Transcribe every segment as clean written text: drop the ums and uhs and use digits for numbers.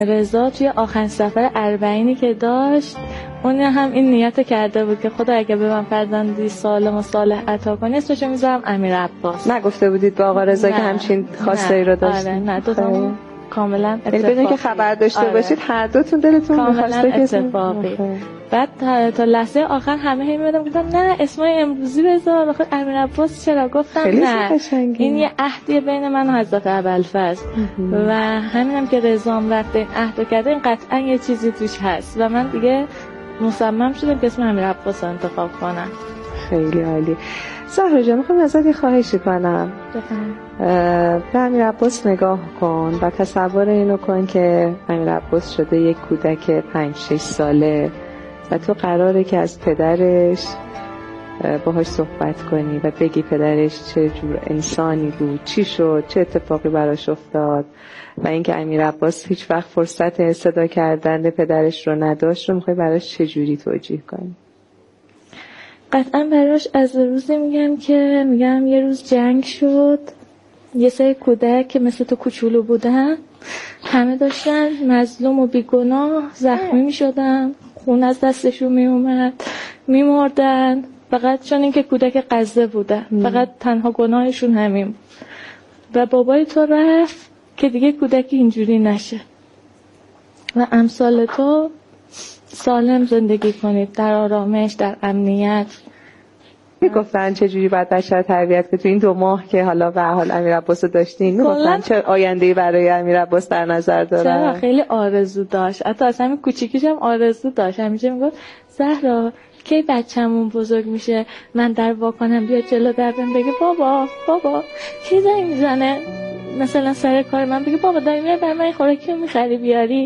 رضا توی آخرین سفر اربعینی که داشت اون هم این نیت کرده بود که خدا اگه به من فرزندی سالم و صالح عطا کنی اسمشو میذارم امیر عباس. نگفته بودید به آقا رضا که همچین خواسته‌ای رو داشتید؟ آره نه، دوتامون کاملا اتفاقی. بدون که خبر داشته باشید هر دوتون دلتون می‌خواسته که اتفاقی. بعد تا لحظه آخر همه میمدن گفتن نه اسمای امروزی بذار، بخاطر امیر عباس چرا؟ گفتم نه این یه عهدیه بین من و حضرت ابوالفضل و همینم که رضام وقت این عهد کرده این قطعا یه چیزی توش هست و من دیگه مصمم شدم که اسم امیر عباس رو انتخاب کنم. خیلی عالی. زهرا جان میخوام ازت یه خواهشی کنم. به امیر عباس نگاه کن و تصور اینو کن که امیر عباس شده یک کودک 5-6 ساله و تو قراره که از پدرش باهاش صحبت کنی و بگی پدرش چه جور انسانی بود، چی شد، چه اتفاقی براش افتاد و اینکه امیر عباس هیچ وقت فرصت صدا کردن پدرش رو نداشت رو میخوای براش چه جوری توجیه کنی؟ قطعا براش از روزی میگم یه روز جنگ شد، یه سری کودک که مثل تو کوچولو بودن همه داشتن مظلوم و بیگناه زخمی میشدن، خون از دستشون میومد، میمردن، فقط چون اینکه کودک قزه بودن، فقط تنها گناهشون همین بود. و بابای تو رفت که دیگه کودکی اینجوری نشه و امثال تو سالم زندگی کنید در آرامش، در امنیت. میگفتن چه جوری باید بچه رو تربیت کنید تو این 2 ماه که حالا به حال امیر عباس رو داشتین؟ میگفتن چه آینده‌ای برای امیر عباس در نظر دارن؟ چرا خیلی آرزو داشت، حتی از همین کوچیکیش هم آرزو داشت. همیشه میگفت زهرا کی بچه‌مون بزرگ میشه من در واکنم بیا جلو در بگه بابا کی زنگ میزنه مثلا سر کار من بگه بابا داری میای برای من خوراکی میخری بیاری.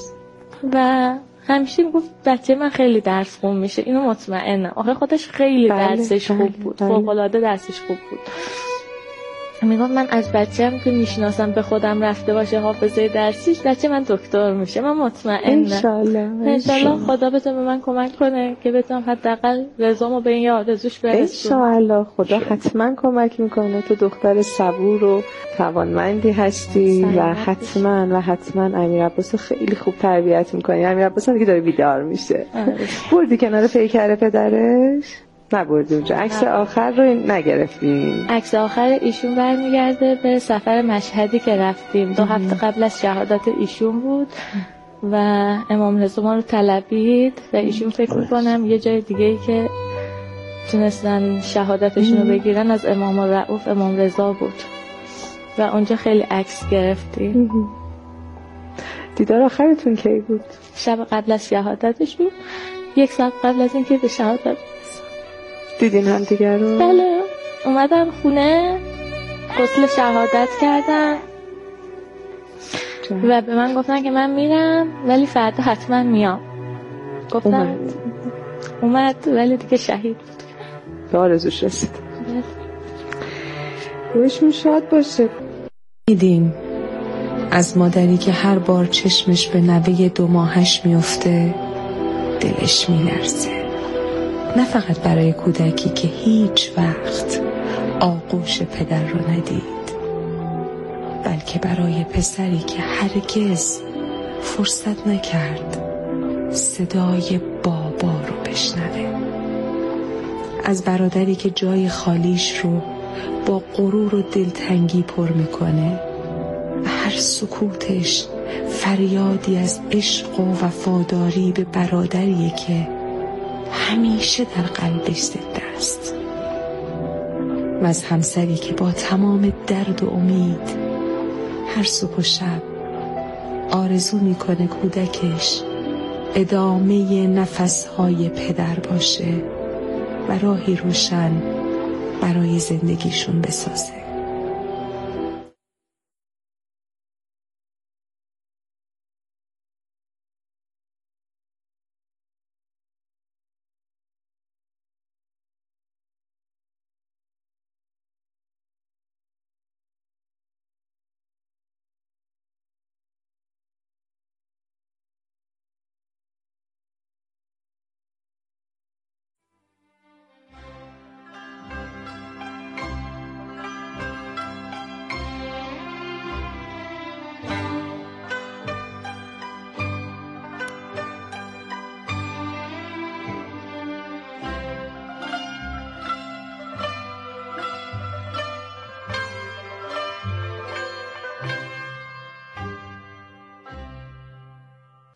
و همیشه میگفت بچه من خیلی درس خون میشه، اینو مطمئنم. آخه خودش خیلی درسش خوب بود، فوق‌العاده درسش خوب بود. میگفت من از بچه‌م که میشناسم به خودم رفته باشه حافظه درسیش، بچه من دکتر میشه، من مطمئنم. انشالله خدا بتونه به من کمک کنه که بتونم حداقل رضامو به این آرزوش برسونم. انشالله خدا حتما کمک میکنه. تو دختر صبور و توانمندی هستی و حتما امیر عباس خیلی خوب تربیت میکنی. امیر عباس دیگه داره بیدار میشه. بردی کنار پیکر پدرش؟ نبردی اونجا؟ عکس آخر رو نگرفتیم؟ عکس آخر ایشون برمیگرده به سفر مشهدی که رفتیم 2 هفته قبل از شهادت ایشون بود و امام رضا ما رو طلبید و ایشون فکر میکنم یه جای دیگه‌ای که تونستن شهادتشون رو بگیرن از امام رؤوف امام رضا بود و اونجا خیلی عکس گرفتیم. دیدار آخرتون کی بود؟ شب قبل از شهادتش بود، 1 ساعت قبل از اینکه به شهادت دیدین هم دیگر رو؟ بله، اومدن خونه غسل شهادت کردن و به من گفتن که من میرم ولی فردا حتما میام. گفتم اومد ولی دیگه شهید بود. به آرزوش رسید. روشون شاد باشه. دیدیم از مادری که هر بار چشمش به نوه 2 ماهش میفته دلش میلرزه، نه فقط برای کودکی که هیچ وقت آغوش پدر رو ندید، بلکه برای پسری که هرگز فرصت نکرد صدای بابا رو بشنوه، از برادری که جای خالیش رو با غرور و دلتنگی پر میکنه و هر سکوتش فریادی از عشق و وفاداری به برادریه که همیشه در قلبش زنده است، و از همسری که با تمام درد و امید هر صبح و شب آرزو میکنه کودکش ادامه نفسهای پدر باشه و راهی روشن برای زندگیشون بسازه.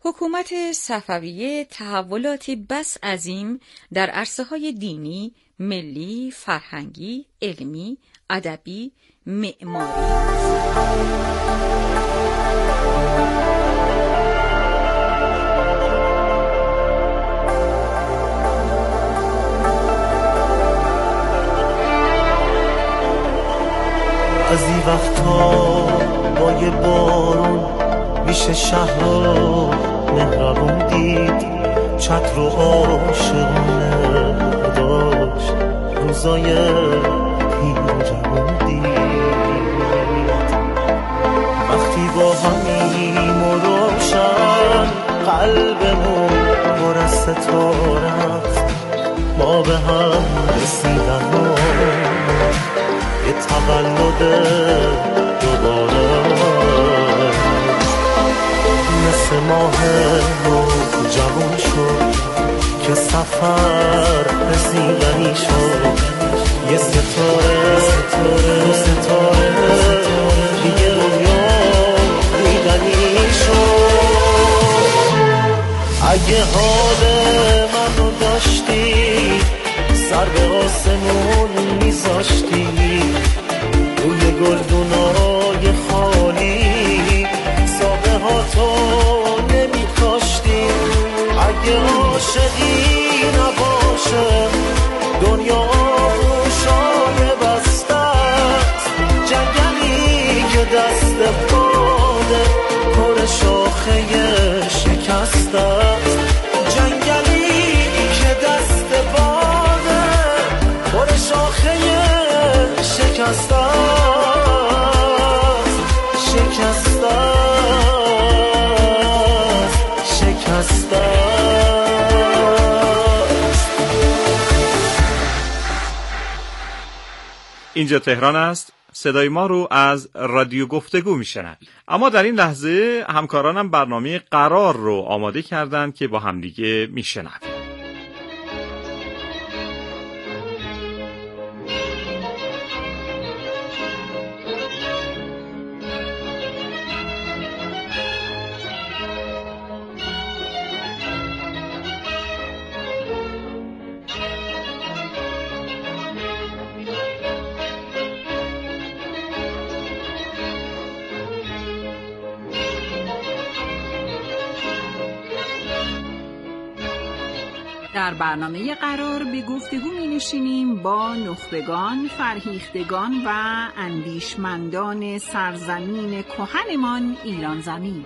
حکومت صفویه تحولاتی بس عظیم در عرصه‌های دینی، ملی، فرهنگی، علمی، ادبی، معماری از این وقتا با یه بارون میشه شهر رو مهربون دید، چتر و عاشقونه داشت روزای پیر و جوون دید. وقتی با همیم و روشن قلبمون پر از ستاره است، ما به هم رسیدن و یه تولد دوباره مثل ماه نو جوان شد که سفر رسیدنی شد. یه ستاره دو ستاره دیگه دنیا دیدنی شد. اگه حال منو داشتی سر به آسمون میذاشتی، روی گلدونای خالی ساقه ها تو نمی کاشتی. اگه عاشقی نباشه دنیا گوشای بستت، جنگلی که دست باده پر شاخه شکستت، جنگلی که دست باده پر شاخه شکستت. اینجا تهران است. صدای ما رو از رادیو گفتگو میشنوید. اما در این لحظه همکارانم برنامه قرار رو آماده کردن که با همدیگه میشنویم. در برنامه قرار به گفتگو می‌نشینیم با نخبگان، فرهیختگان و اندیشمندان سرزمین کهنمان ایران زمین.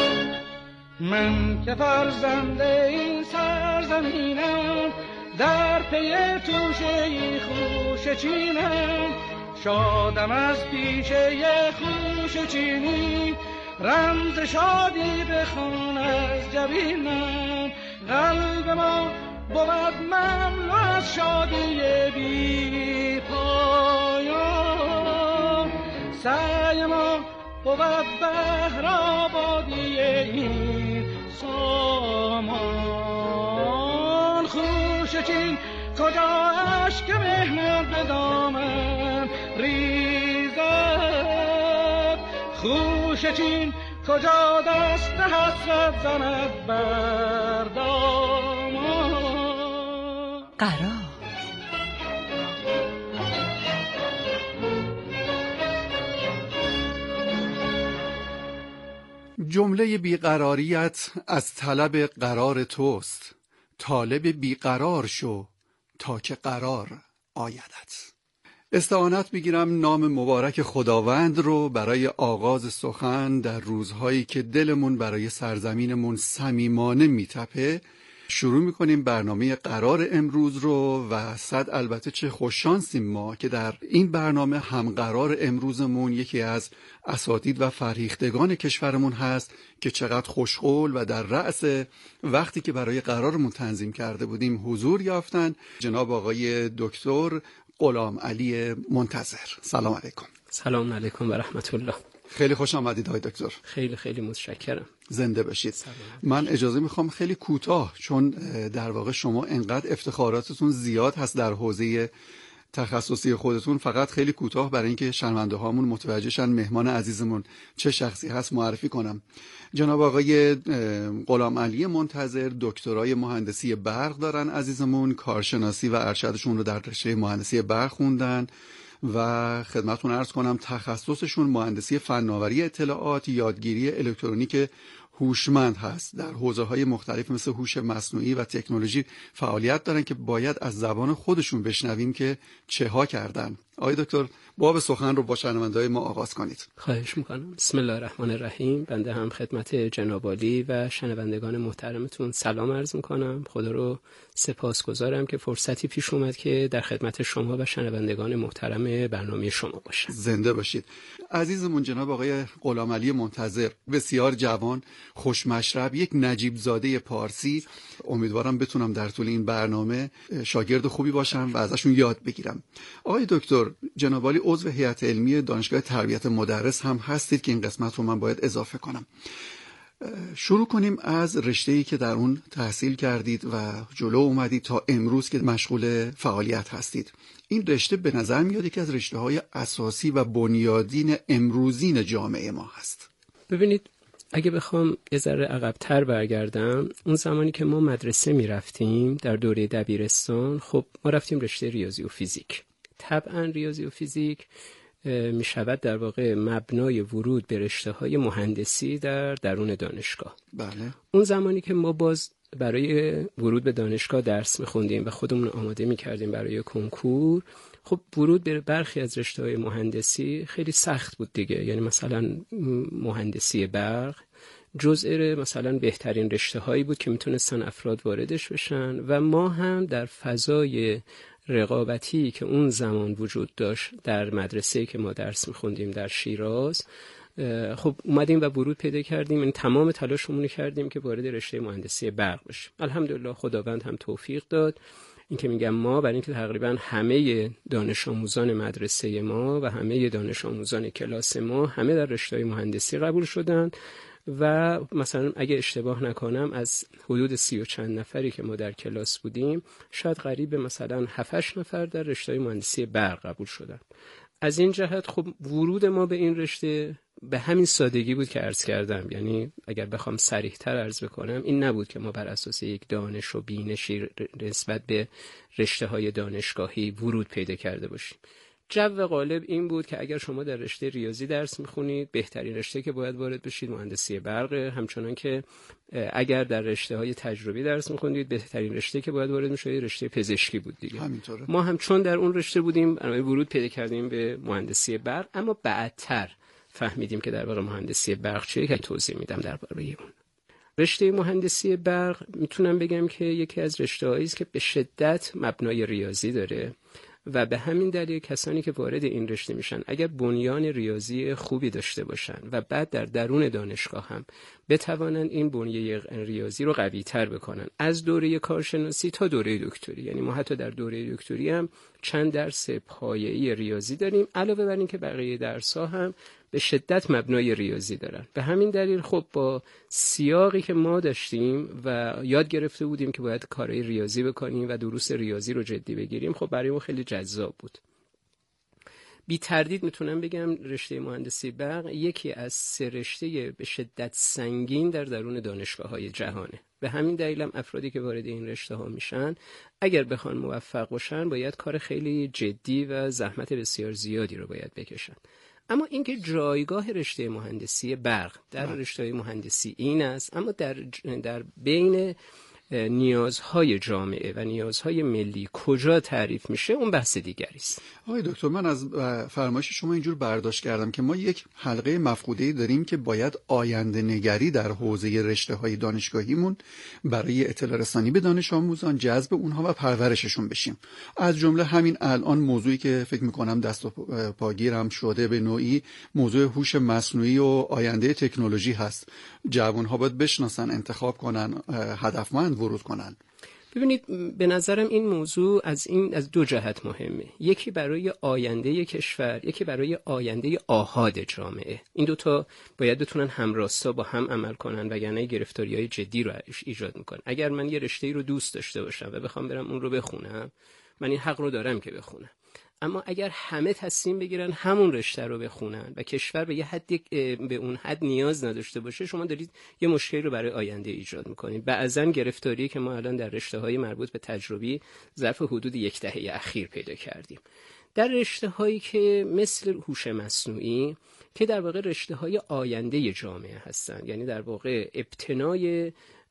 من که فرزند این سرزمینم، در پی توشه خوش چینم، شادم از پیشه خوش چینی، رمز شادی بخوان از جبینم. قلب ما بود مملو از شادی بی پایان، سعی ما بود بهر آبادی این سامان. خوش چین کجا اشک مهنت به دامن ریزد، خوش چین کجا دست حسرت زند بر دامان. قرار جمله بیقراریت از طلب قرار توست، طالب بیقرار شو تا که قرار آیدت. استعانت میگیرم نام مبارک خداوند رو برای آغاز سخن در روزهایی که دلمون برای سرزمینمون صمیمانه میتپه. شروع میکنیم برنامه قرار امروز رو و صد البته چه خوششانسیم ما که در این برنامه هم قرار امروزمون یکی از اساتید و فرهیختگان کشورمون هست که چقدر خوشقول و در رأس وقتی که برای قرارمون تنظیم کرده بودیم حضور یافتن. جناب آقای دکتر غلام علی منتظر. سلام علیکم. سلام علیکم و رحمت الله. خیلی خوش آمدید آقای دکتر. خیلی خیلی متشکرم. زنده باشید. من اجازه میخوام خیلی کوتاه، چون در واقع شما انقدر افتخاراتتون زیاد هست در حوزه تخصصی خودتون فقط خیلی کوتاه برای اینکه شنونده هامون متوجه شن مهمان عزیزمون چه شخصی هست معرفی کنم. جناب آقای غلام علی منتظر دکترای مهندسی برق دارن عزیزمون، کارشناسی و ارشدشون رو در رشته مهندسی برق خوندن و خدمتتون عرض کنم تخصصشون مهندسی فناوری اطلاعات، یادگیری الکترونیک هوشمند هست. در حوزه‌های مختلف مثل هوش مصنوعی و تکنولوژی فعالیت دارن که باید از زبان خودشون بشنویم که چه ها کردن. آقای دکتر باب سخن رو با شنونده‌های ما آغاز کنید. خواهش میکنم. بسم الله الرحمن الرحیم. بنده هم خدمت جناب عالی و شنوندگان محترمتون سلام عرض میکنم. خدا رو سپاسگزارم که فرصتی پیش اومد که در خدمت شما و شنوندگان محترم برنامه شما باشم. زنده باشید. عزیزمون جناب آقای غلام علی منتظر، بسیار جوان، خوشمشرب، یک نجیب زاده پارسی. امیدوارم بتونم در طول این برنامه شاگرد خوبی باشم و ازشون یاد بگیرم. آقای دکتر، جناب عالی عضو هیئت علمی دانشگاه تربیت مدرس هم هستید که این قسمت رو من باید اضافه کنم. شروع کنیم از رشته‌ای که در اون تحصیل کردید و جلو اومدید تا امروز که مشغول فعالیت هستید. این رشته به نظر میاد یکی از رشته‌های اساسی و بنیادین امروزین جامعه ما هست. ببینید، اگه بخوام یه ذره عقب‌تر برگردم، اون زمانی که ما مدرسه میرفتیم در دوره دبیرستان، خب ما رفتیم رشته ریاضی و فیزیک. طبعا ریاضی و فیزیک می شود در واقع مبنای ورود به رشته‌های مهندسی در درون دانشگاه. بله. اون زمانی که ما باز برای ورود به دانشگاه درس می‌خوندیم و خودمون آماده می‌کردیم برای کنکور، خب ورود به برخی از رشته‌های مهندسی خیلی سخت بود دیگه. یعنی مثلا مهندسی برق جزء مثلا بهترین رشته‌هایی بود که میتونستن افراد واردش بشن و ما هم در فضای رقابتی که اون زمان وجود داشت در مدرسه‌ای که ما درس می‌خوندیم در شیراز، خب اومدیم و ورود پیدا کردیم. این تمام تلاشمون کردیم که وارد رشته مهندسی برق بشیم. الحمدلله خداوند هم توفیق داد. این که میگم ما، برای اینکه تقریبا همه دانش آموزان مدرسه ما و همه دانش آموزان کلاس ما همه در رشته مهندسی قبول شدن و مثلا اگه اشتباه نکنم از حدود 30 و چند نفری که ما در کلاس بودیم، شاید قریب مثلا 7-8 نفر در رشته مهندسی برق قبول شدن. از این جهت خب ورود ما به این رشته به همین سادگی بود که عرض کردم. یعنی اگر بخوام صریح‌تر عرض بکنم، این نبود که ما بر اساس یک دانش و بینشی نسبت به رشته‌های دانشگاهی ورود پیدا کرده باشیم. جو غالب این بود که اگر شما در رشته ریاضی درس میخونید، بهترین رشته که باید وارد بشید مهندسی برقه. همچنان که اگر در رشته‌های تجربی درس میخونید، بهترین رشته که باید وارد میشید رشته پزشکی بود دیگه. همینطوره. ما هم چون در اون رشته بودیم، برای ورود پیدا کردیم به مهندسی برق. اما بعدتر فهمیدیم که در واقع مهندسی برق چیه، که توضیح میدم درباره اون. رشته مهندسی برق میتونم بگم که یکی از رشته‌هایی است که به شدت مبنای ریاضی داره و به همین دلیل کسانی که وارد این رشته میشن اگر بنیان ریاضی خوبی داشته باشن و بعد در درون دانشگاه هم بتوانند این بنیه ریاضی رو قوی تر بکنن از دوره کارشناسی تا دوره دکتری. یعنی ما حتی در دوره دکتری هم چند درس پایه‌ای ریاضی داریم، علاوه بر این که بقیه درس‌ها هم به شدت مبنای ریاضی دارن. به همین دلیل خب با سیاقی که ما داشتیم و یاد گرفته بودیم که باید کارهای ریاضی بکنیم و دروس ریاضی رو جدی بگیریم، خب برای ما خیلی جذاب بود. بی تردید میتونم بگم رشته مهندسی برق یکی از 3 رشته به شدت سنگین در درون دانشگاه‌های جهانه. به همین دلیل هم افرادی که وارد این رشته‌ها میشن اگر بخوان موفق باشن باید کار خیلی جدی و زحمت بسیار زیادی رو باید بکشن. اما اینکه جایگاه رشته مهندسی برق در رشته مهندسی این است، اما در بین نیازهای جامعه و نیازهای ملی کجا تعریف میشه، اون بحث دیگری است. آقای دکتر، من از فرمایش شما اینجور برداشت کردم که ما یک حلقه مفقوده‌ای داریم که باید آینده نگری در حوزه رشته‌های دانشگاهیمون برای اطلاع رسانی به دانش آموزان، جذب اونها و پرورششون بشیم. از جمله همین الان موضوعی که فکر می‌کنم دست و پاگیرم شده به نوعی موضوع هوش مصنوعی و آینده تکنولوژی هست. جوان‌ها باید بشناسن، انتخاب کنن، هدفمند ورود کنن. ببینید، به نظرم این موضوع از 2 جهت مهمه. یکی برای آینده کشور، یکی برای آینده آحاد جامعه. این 2 تا باید بتونن همراستا با هم عمل کنن وگرنه گرفتاری‌های جدی رو ایجاد میکنن. اگر من یه رشته‌ای رو دوست داشته باشم و بخوام برم اون رو بخونم، من این حق رو دارم که بخونم. اما اگر همه تصمیم بگیرن همون رشته رو بخونن و کشور به یه حدی به اون حد نیاز نداشته باشه، شما دارید یه مشکلی رو برای آینده ایجاد میکنید. بعضن گرفتاری که ما الان در رشته‌های مربوط به تجربی ظرف حدود 1 دهه اخیر پیدا کردیم. در رشته‌هایی که مثل هوش مصنوعی که در واقع رشته‌های آینده جامعه هستن، یعنی در واقع ابتنای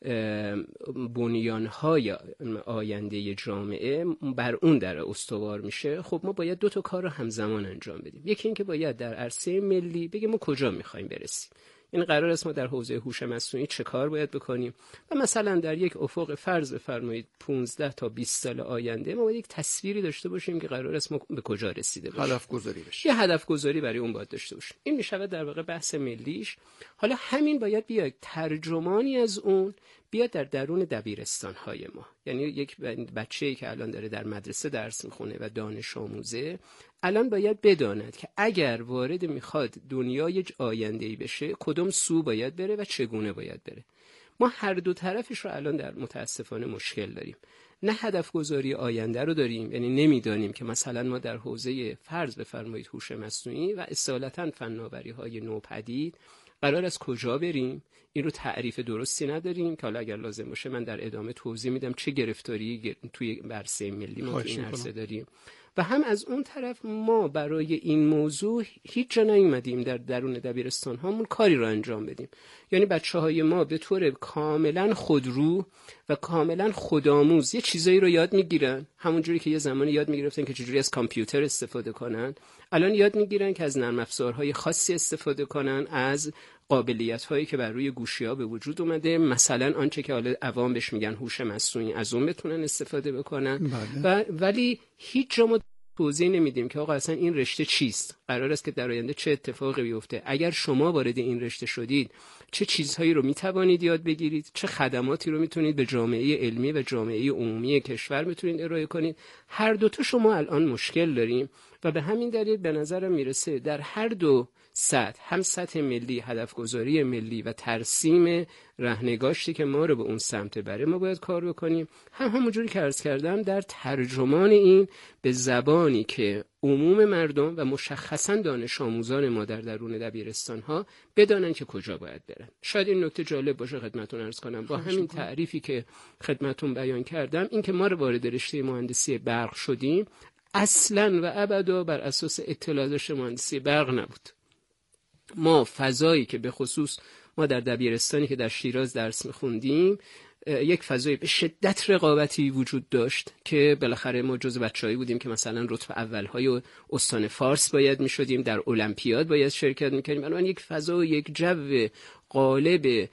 بنیان‌های آینده جامعه بر اون در استوار میشه، خب ما باید 2 تا کار رو همزمان انجام بدیم. یکی این که باید در عرصه ملی بگیم ما کجا می‌خوایم برسیم، یعنی قرار است ما در حوزه هوش مصنوعی چه کار باید بکنیم و مثلا در یک افق فرض بفرمایید 15 تا 20 سال آینده ما باید یک تصویری داشته باشیم که قرار است ما به کجا رسیده باشیم، هدف گذاری بشه، یه هدف گذاری برای اون باید داشته باشیم. این میشود در واقع بحث ملیش. حالا همین باید بیاد ترجمانی از اون بیاد در درون دبیرستان‌های ما، یعنی یک بچه‌ای که الان داره در مدرسه درس میخونه و دانش آموزه الان باید بداند که اگر وارد میخواد دنیای آینده‌ای بشه کدوم سو باید بره و چگونه باید بره. ما هر دو طرفش رو الان در متاسفانه مشکل داریم. نه هدف گذاری آینده رو داریم، یعنی نمیدانیم که مثلا ما در حوزه فرض بفرمایید هوش مصنوعی و اصالتاً فناوری‌های نوپدید قرار از کجا بریم، این رو تعریف درستی نداریم که حالا اگر لازم باشه من در ادامه توضیح میدم چه گرفتاری توی عرصه ملی ما توی این عرصه داریم. و هم از اون طرف ما برای این موضوع هیچ جا نیومدیم در درون دبیرستان هامون کاری رو انجام بدیم. یعنی بچه‌های ما به طور کاملا خودرو و کاملا خودآموز یه چیزایی رو یاد میگیرن، همونجوری که یه زمانی یاد میگرفتن که چجوری از کامپیوتر استفاده کنن، الان یاد میگیرن که از نرم افزارهای خاصی استفاده کنن، از قابلیت‌هایی که بر روی گوشی‌ها به وجود اومده، مثلا آنچه که حالا عوام بهش میگن هوش مصنوعی، از اون بتونن استفاده بکنن. ولی هیچ جا ما توضیح نمیدیم که آقا اصلا این رشته چیست، قرار است که در آینده چه اتفاقی بیفته، اگر شما وارد این رشته شدید چه چیزهایی رو میتوانید یاد بگیرید، چه خدماتی رو میتونید به جامعه علمی و جامعه عمومی کشور میتونید ارائه کنید. هر دو تا شما الان مشکل داریم و به همین دلیل به نظرم میرسه در هر دو سطح، هم سطح ملی، هدف گذاری ملی و ترسیم رهنگاشتی که ما رو به اون سمت بره ما باید کار بکنیم، هم همونجوری که عرض کردم در ترجمان این به زبانی که عموم مردم و مشخصاً دانش آموزان ما در درون دبیرستان‌ها بدانن که کجا باید برن. شاید این نکته جالب باشه خدمتتون عرض کنم، با همین تعریفی که خدمتتون بیان کردم، این که ما رو وارد رشته مهندسی برق شدیم اصلاً و ابدا بر اساس اطلاع رشته مهندسی برق نبود. ما فضایی که به خصوص ما در دبیرستانی که در شیراز درس می‌خوندیم یک فضای به شدت رقابتی وجود داشت که بالاخره ما جزو بچه‌هایی بودیم که مثلا رتبه اولهای استان فارس باید می‌شدیم، در المپیاد باید شرکت می‌کردیم. الان یک فضا و یک جو غالب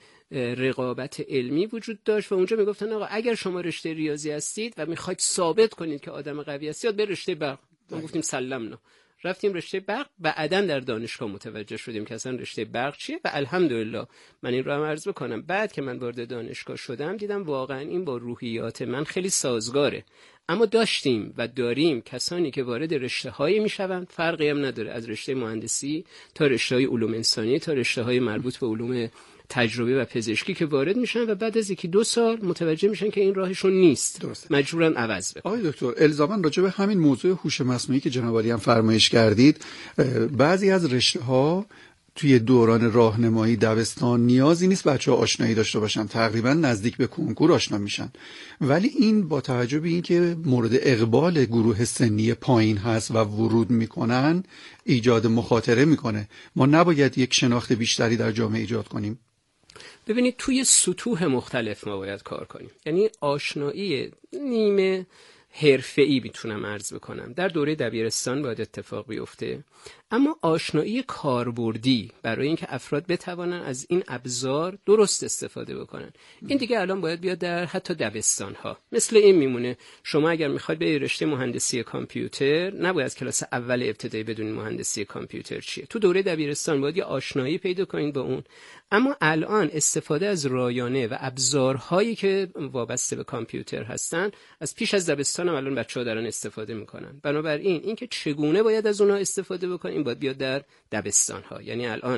رقابت علمی وجود داشت و اونجا میگفتن آقا اگر شما رشته ریاضی هستید و می‌خواید ثابت کنید که آدم قوی هستید به رشته برق. ما گفتیم سلام نه، رفتیم رشته برق. بعداً در دانشگاه متوجه شدیم که اصلا رشته برق چیه و الحمدلله من این رو هم عرض بکنم بعد که من وارد دانشگاه شدم دیدم واقعا این با روحیات من خیلی سازگاره. اما داشتیم و داریم کسانی که وارد رشته‌هایی میشوند، فرقی هم نداره از رشته مهندسی تا رشته‌های علوم انسانی تا رشته‌های مربوط به علوم تجربه و پزشکی که وارد میشن و بعد از 1-2 سال متوجه میشن که این راهشون نیست. درسته. مجبورن عوض بکنن. آقای دکتر الزاما راجع به همین موضوع هوش مصنوعی که جناب عالی هم فرمایش کردید، بعضی از رشته‌ها توی دوران راهنمایی دبستان نیازی نیست بچه‌ها آشنایی داشته باشن، تقریبا نزدیک به کنکور آشنا میشن، ولی این با توجه به اینکه مورد اقبال گروه سنی پایین هست و ورود میکنن ایجاد مخاطره میکنه. ما نباید یک شناخت بیشتری در جامعه ایجاد کنیم؟ ببینید توی سطوح مختلف ما باید کار کنیم، یعنی آشنایی نیمه حرفه‌ای میتونم عرض بکنم در دوره دبیرستان باید اتفاق بیفته، اما آشنایی کاربردی برای اینکه افراد بتوانن از این ابزار درست استفاده بکنن این دیگه الان باید بیاد در حتی دبستان‌ها. مثل این میمونه شما اگر میخواید به رشته مهندسی کامپیوتر نباید از کلاس اول ابتدایی بدونید مهندسی کامپیوتر چیه، تو دوره دبیرستان باید یه آشنایی پیدا کنید با اون. اما الان استفاده از رایانه و ابزارهایی که وابسته به کامپیوتر هستن از پیش از دبستان هم الان بچه‌ها دارن استفاده میکنن. بنابراین اینکه چگونه باید از اونها استفاده بکنیم باید بیاد در دبستان‌ها. یعنی الان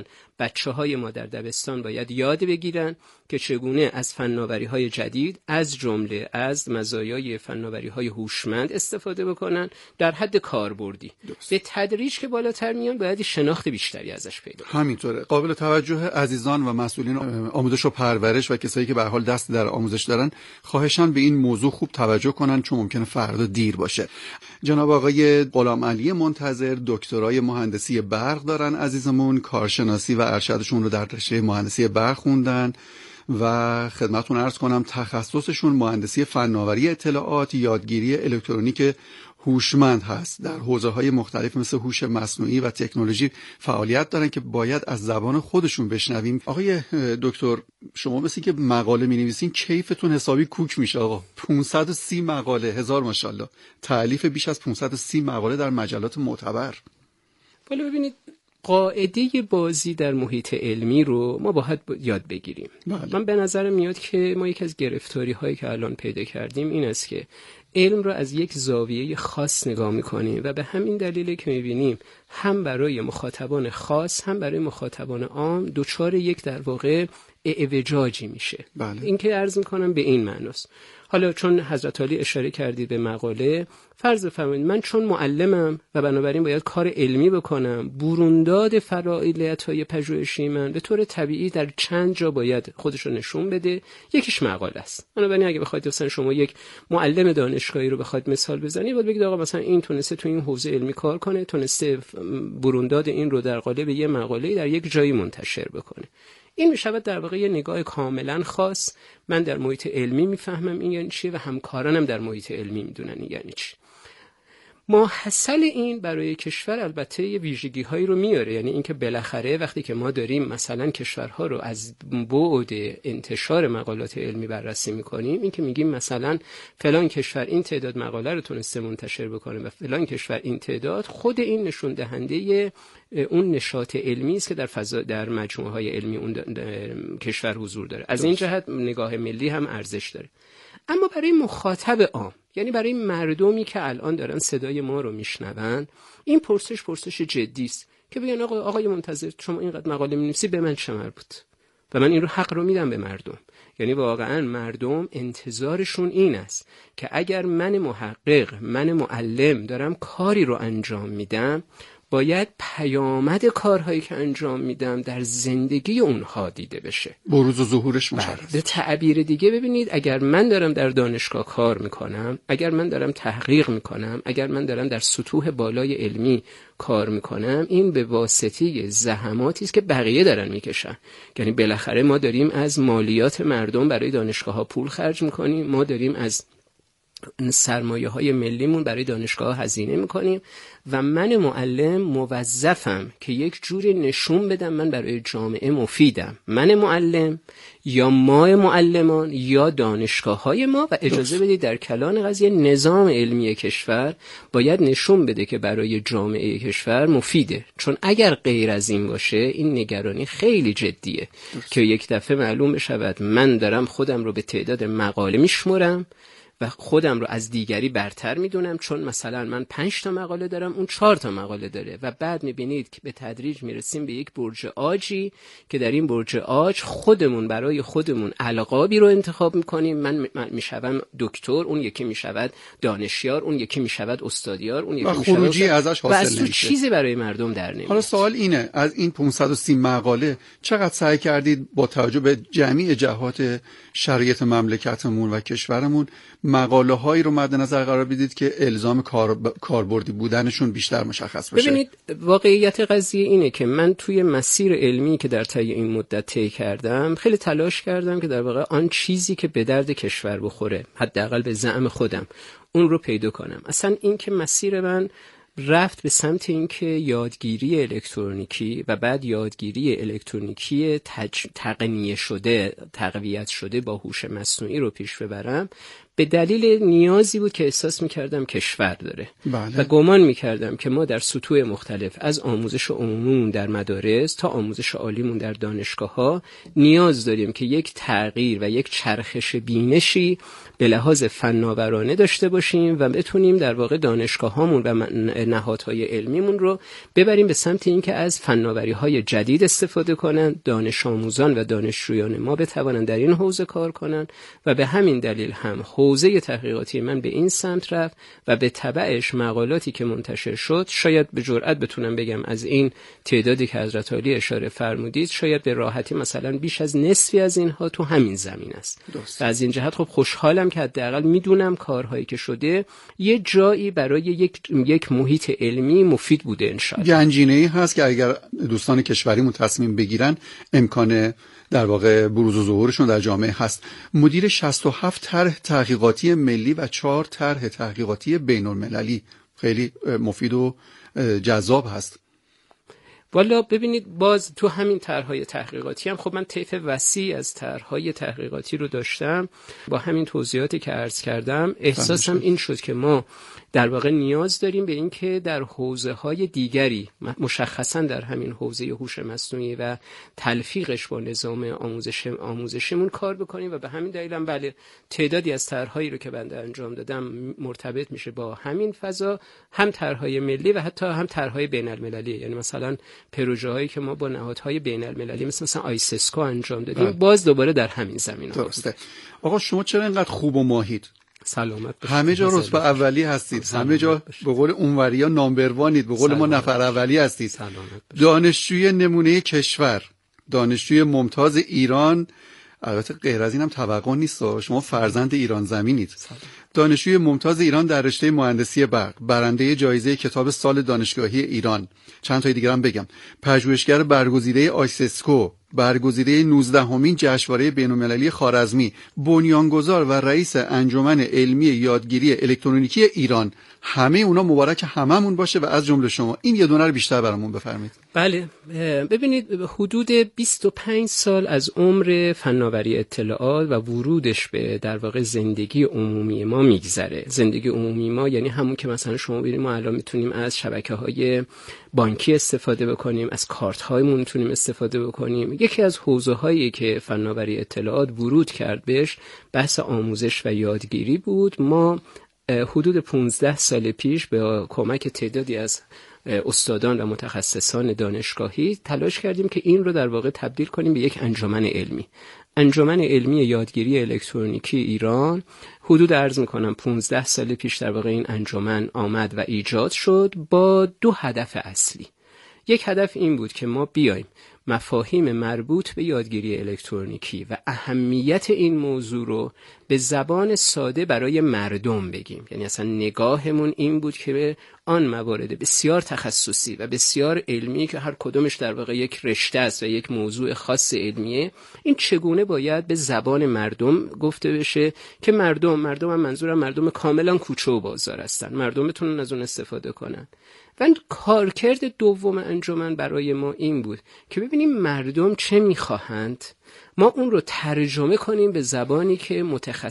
بچه‌های ما در دبستان باید یاد بگیرن که چگونه از فناوری‌های جدید از جمله از مزایای فناوری‌های هوشمند استفاده بکنن در حد کاربردی. به تدریج که بالاتر میان باید شناخت بیشتری ازش پیدا کنن. همینطوره. قابل توجه عزیزان و مسئولین آموزش و پرورش و کسایی که به هر حال دست در آموزش دارن خواهشاً به این موضوع خوب توجه کنن، چون ممکنه فردا دیر باشه. جناب آقای غلامعلی منتظر دکترای مهندسی برق دارن عزیزمون، کارشناسی و ارشدشون رو در رشته مهندسی برق خوندن و خدمتتون عرض کنم تخصصشون مهندسی فناوری اطلاعات، یادگیری الکترونیک هوشمند هست. در حوزه‌های مختلف مثل هوش مصنوعی و تکنولوژی فعالیت دارن که باید از زبان خودشون بشنویم. آقای دکتر، شما مثل که مقاله می‌نویسین کیفتون حسابی کوک میشه آقا. 530 مقاله، هزار ماشاءالله. تألیف بیش از 530 مقاله در مجلات معتبر. ولی ببینید قاعده بازی در محیط علمی رو ما باید یاد بگیریم. من به نظرم میاد که ما یکی از گرفتاری هایی که الان پیدا کردیم این است که علم رو از یک زاویه خاص نگاه میکنیم و به همین دلیله که میبینیم هم برای مخاطبان خاص هم برای مخاطبان عام دچار یک در واقع اعوجاجی میشه. این که عرض میکنم به این معناست. حالا چون حضرت علی اشاره کردید به مقاله، فرض بفرمایید من چون معلمم و بنابراین باید کار علمی بکنم، برونداد فعالیت‌های پژوهشی من به طور طبیعی در چند جا باید خودش رو نشون بده. یکیش مقاله است. بنابراین اگه بخواید مثلا شما یک معلم دانشگاهی رو بخواید مثال بزنید، باید بگید آقا مثلا این تونسته تو این حوزه علمی کار کنه، تونسته برونداد این رو در قالب یه مقاله در یک جایی منتشر بکنه. این میشود در واقع یه نگاه کاملا خاص. من در محیط علمی میفهمم این یعنی چیه و همکارانم در محیط علمی میدونن این یعنی چی. ماحصل این برای کشور البته یه ویژگی هایی رو میاره، یعنی اینکه بالاخره وقتی که ما داریم مثلا کشورها رو از بعد انتشار مقالات علمی بررسی میکنیم، این که میگیم مثلا فلان کشور این تعداد مقاله رو تونسته منتشر بکنه و فلان کشور این تعداد، خود این نشون دهنده اون نشاط علمی است که در فضا در مجموعه های علمی اون کشور حضور داره. از این جهت نگاه ملی هم ارزش داره. اما برای مخاطب عام، یعنی برای مردمی که الان دارن صدای ما رو میشنون، این پرسش جدی است که بگن آقای منتظر شما اینقدر مقاله می‌نویسی، به من چه مربوط؟ و من این رو حق رو میدم به مردم. یعنی واقعا مردم انتظارشون این است که اگر من محقق، من معلم دارم کاری رو انجام میدم، باید پیامد کارهایی که انجام میدم در زندگی اونها دیده بشه، بروز و ظهورش مشخص. به تعبیر دیگه ببینید، اگر من دارم در دانشگاه کار میکنم، اگر من دارم تحقیق میکنم، اگر من دارم در سطوح بالای علمی کار میکنم، این به واسطه زحماتی است که بقیه دارن میکشن. یعنی بالاخره ما داریم از مالیات مردم برای دانشگاه ها پول خرج میکنیم، ما داریم از سرمایه های ملیمون برای دانشگاه هزینه میکنیم و من معلم موظفم که یک جوری نشون بدم من برای جامعه مفیدم. من معلم یا ما معلمان یا دانشگاه های ما، و اجازه بدید در کلان قضیه نظام علمی کشور باید نشون بده که برای جامعه کشور مفیده. چون اگر غیر از این باشه، این نگرانی خیلی جدیه که یک دفعه معلوم بشود من دارم خودم رو به تعداد مقاله میشمرم و خودم رو از دیگری برتر میدونم، چون مثلا من 5 تا مقاله دارم، اون 4 تا مقاله داره، و بعد میبینید که به تدریج میرسیم به یک برج عاجی که در این برج عاج خودمون برای خودمون القابی رو انتخاب میکنیم. من میشوم دکتر، اون یکی میشود دانشیار، اون یکی میشود استادیار، اون یکی میشود خروجی ازش حاصل نمیشه، چیزی برای مردم در نمیاد. حالا سوال اینه، از این 530 مقاله چقدر سعی کردید با توجه به جمعی جهات شرایط مملکتمون و کشورمون مقاله هایی رو مد نظر قرار بدید که الزام کاربردی بودنشون بیشتر مشخص بشه؟ ببینید، واقعیت قضیه اینه که من توی مسیر علمی که در طی این مدت طی کردم خیلی تلاش کردم که در واقع آن چیزی که به درد کشور بخوره، حداقل به زعم خودم، اون رو پیدا کنم. اصلا این که مسیر من رفت به سمت اینکه یادگیری الکترونیکی و بعد یادگیری الکترونیکی تقنیه شده، تقویت شده با هوش مصنوعی رو پیش ببرم، به دلیل نیازی بود که احساس می‌کردم کشور داره. بله. و گمان می‌کردم که ما در سطوح مختلف از آموزش عمومیمون در مدارس تا آموزش عالیمون در دانشگاه‌ها نیاز داریم که یک تغییر و یک چرخش بینشی به لحاظ فناورانه داشته باشیم و بتونیم در واقع دانشگاه‌هامون و نهادهای علمیمون رو ببریم به سمت اینکه از فناوری‌های جدید استفاده کنن، دانش آموزان و دانشجویان ما بتوانند در این حوزه کار کنن و به همین دلیل هم حوزه تحقیقاتی من به این سمت رفت و به تبعش مقالاتی که منتشر شد، شاید به جرئت بتونم بگم از این تعدادی که حضرت عالی اشاره فرمودید شاید به راحتی مثلا بیش از نصفی از اینها تو همین زمین است. و از این جهت خب خوشحالم که حداقل میدونم کارهایی که شده یه جایی برای یک محیط علمی مفید بوده انشاءالله. گنجینه‌ای هست که اگر دوستان کشوریمون تصمیم بگیرن امکان در واقع بروز و ظهورشون در جامعه هست. مدیر 67 طرح تحقیقاتی ملی و 4 طرح تحقیقاتی بین‌المللی، خیلی مفید و جذاب هست. والا ببینید باز تو همین طرح‌های تحقیقاتی هم خب من طیف وسیع از طرح‌های تحقیقاتی رو داشتم. با همین توضیحاتی که عرض کردم احساسم این شد که ما در واقع نیاز داریم به این که در حوزه‌های دیگری مشخصاً در همین حوزه هوش مصنوعی و تلفیقش با نظام آموزشیمون کار بکنیم و به همین دلیل هم بله تعدادی از طرح‌هایی رو که بنده انجام دادم مرتبط میشه با همین فضا، هم طرح‌های ملی و حتی هم طرح‌های بین‌المللی. یعنی مثلا پروژه‌هایی که ما با نهادهای بین‌المللی مثلا آیسسکو انجام دادیم باز دوباره در همین زمینه هست. آقا شما چرا اینقدر خوب و ماهید؟ سلامت باشید. همه جا رتبه اولی هستید، همه جا به قول اونوریا نامبر وانید، به قول ما نفر اولی هستید. دانشجوی نمونه کشور، دانشجوی ممتاز ایران، البته غیر از اینم توقع نیست، شما فرزند ایران زمینید. دانشجوی ممتاز ایران در رشته مهندسی برق، برنده جایزه کتاب سال دانشگاهی ایران، چند تای دیگه هم بگم، پژوهشگر برگزیده آیسسکو، برگزیده 19مین جشنواره بین‌المللی خوارزمی، بنیانگذار و رئیس انجمن علمی یادگیری الکترونیکی ایران. همه اونا مبارک هممون باشه و از جمله شما. این یه دونه رو بیشتر برامون بفرمایید. بله ببینید حدود 25 سال از عمر فناوری اطلاعات و ورودش به در واقع زندگی عمومی ما میگذره. زندگی عمومی ما یعنی همون که مثلا شما ببینید ما الان میتونیم از شبکه‌های بانکی استفاده بکنیم، از کارت‌هایمون میتونیم استفاده بکنیم. یکی از حوزه‌هایی که فناوری اطلاعات ورود کرد بهش بحث آموزش و یادگیری بود. ما حدود 15 سال پیش به کمک تعدادی از استادان و متخصصان دانشگاهی تلاش کردیم که این رو در واقع تبدیل کنیم به یک انجمن علمی. انجمن علمی یادگیری الکترونیکی ایران حدود عرض میکنم 15 سال پیش در واقع این انجمن آمد و ایجاد شد با 2 هدف اصلی. یک هدف این بود که ما بیایم مفاهیم مربوط به یادگیری الکترونیکی و اهمیت این موضوع رو به زبان ساده برای مردم بگیم. یعنی اصلا نگاهمون این بود که به آن موارد بسیار تخصصی و بسیار علمی که هر کدومش در واقع یک رشته است و یک موضوع خاص علمیه، این چگونه باید به زبان مردم گفته بشه که مردم هم منظورم مردم کاملا کوچه و بازار هستن، مردم بتونن از اون استفاده کنن. و کارکرد دوم انجمن برای ما این بود که ببینیم مردم چه میخواهند، ما اون رو ترجمه کنیم به زبانی که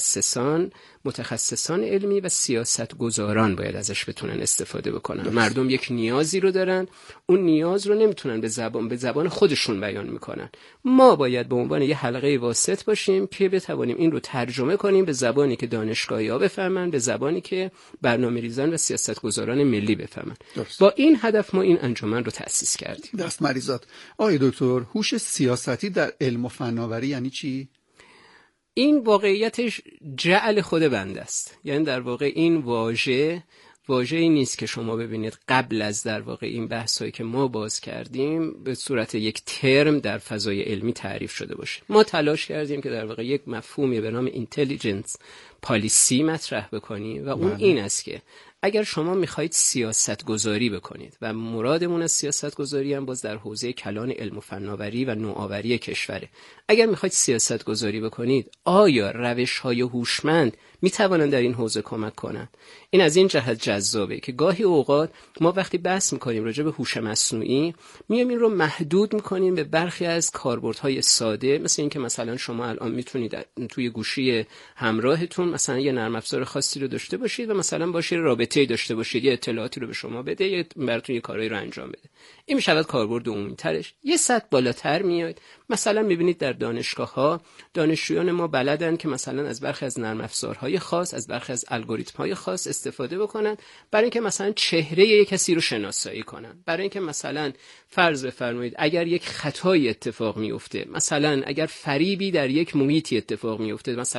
متخصصان علمی و سیاستگزاران باید ازش بتونن استفاده بکنن. مردم یک نیازی رو دارن، اون نیاز رو نمیتونن به زبان خودشون بیان میکنن. ما باید به عنوان یه حلقه واسط باشیم که بتوانیم این رو ترجمه کنیم به زبانی که دانشگاهی‌ها بفهمن، به زبانی که برنامه‌ریزان و سیاستگزاران ملی بفهمن. با این هدف ما این انجمن رو تأسیس کردیم. دست مریزات. آقای دکتر، هوش سیاستی در علم و فناوری یعنی چی؟ این واقعیتش جعل خود بنده است. یعنی در واقع این واژه‌ای نیست که شما ببینید قبل از در واقع این بحثایی که ما باز کردیم به صورت یک ترم در فضای علمی تعریف شده باشه. ما تلاش کردیم که در واقع یک مفهومی به نام اینتلیجنس پالیسی مطرح بکنیم و اون این است که اگر شما میخواید سیاست گذاری بکنید و مرادمون از سیاست گذاری هم باز در حوزه کلان علم و فناوری و نوآوری کشوره، اگر میخواید سیاست گذاری بکنید آیا روش‌های هوشمند میتوانند در این حوزه کمک کنند؟ این از این جهت جذابه که گاهی اوقات ما وقتی بحث میکنیم راجع به هوش مصنوعی میایم این رو محدود میکنیم به برخی از کاربردهای ساده، مثل این که مثلا شما الان میتونید توی گوشی همراهتون مثلا یه نرم افزار خاصی رو داشته باشید و مثلا باشه رابطه‌ای داشته باشید، یه اطلاعاتی رو به شما بده، یه براتون یه کارایی رو انجام بده. این میشود کاربرد عمومی ترش. یه سطح بالاتر میاد، مثلا میبینید در دانشگاه‌ها دانشجویان ما بلدن که مثلا از برخی از نرم افزارهای خاص، از برخی از الگوریتم‌های خاص استفاده بکنن برای اینکه مثلا چهره یک کسی رو شناسایی کنن، برای اینکه مثلا فرض بفرمایید اگر یک خطایی اتفاق میفته، مثلا اگر فریبی در یک محیطی اتفاق میفته، مثلا